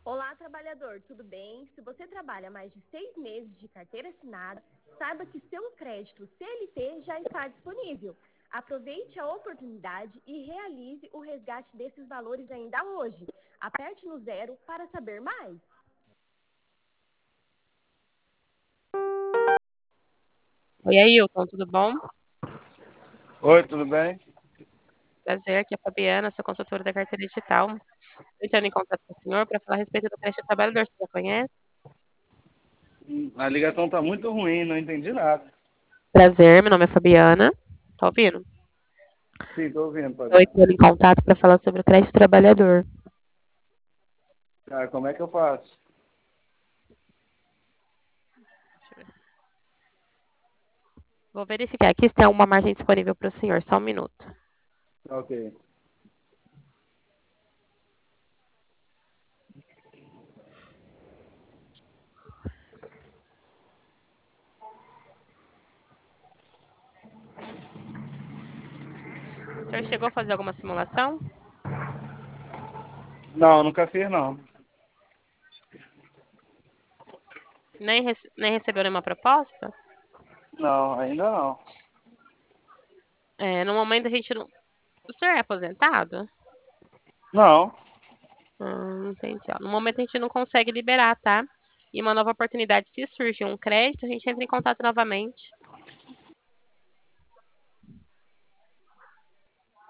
Olá, trabalhador, tudo bem? Se você trabalha mais de 6 meses de carteira assinada, saiba que seu crédito CLT já está disponível. Aproveite a oportunidade e realize o resgate desses valores ainda hoje. Aperte no 0 para saber mais. Oi, Ailton, tudo bom? Oi, tudo bem? Prazer, aqui é a Fabiana, sou consultora da carteira digital. Estou entrando em contato com o senhor para falar a respeito do crédito trabalhador, você já conhece? A ligação tá muito ruim, não entendi nada. Prazer, meu nome é Fabiana. Tá ouvindo? Sim, tô ouvindo, Estou Fabiano. entrando em contato para falar sobre o crédito trabalhador. Cara, como é que eu faço? Deixa eu ver. Vou verificar aqui se tem alguma margem disponível para o senhor, só um minuto. Ok. O senhor chegou a fazer alguma simulação? Não, nunca fiz, não. Nem recebeu nenhuma proposta? Não, ainda não. No momento a gente não. O senhor é aposentado? Não. Entendi. Ó. No momento a gente não consegue liberar, tá? E uma nova oportunidade, se surgir um crédito, a gente entra em contato novamente.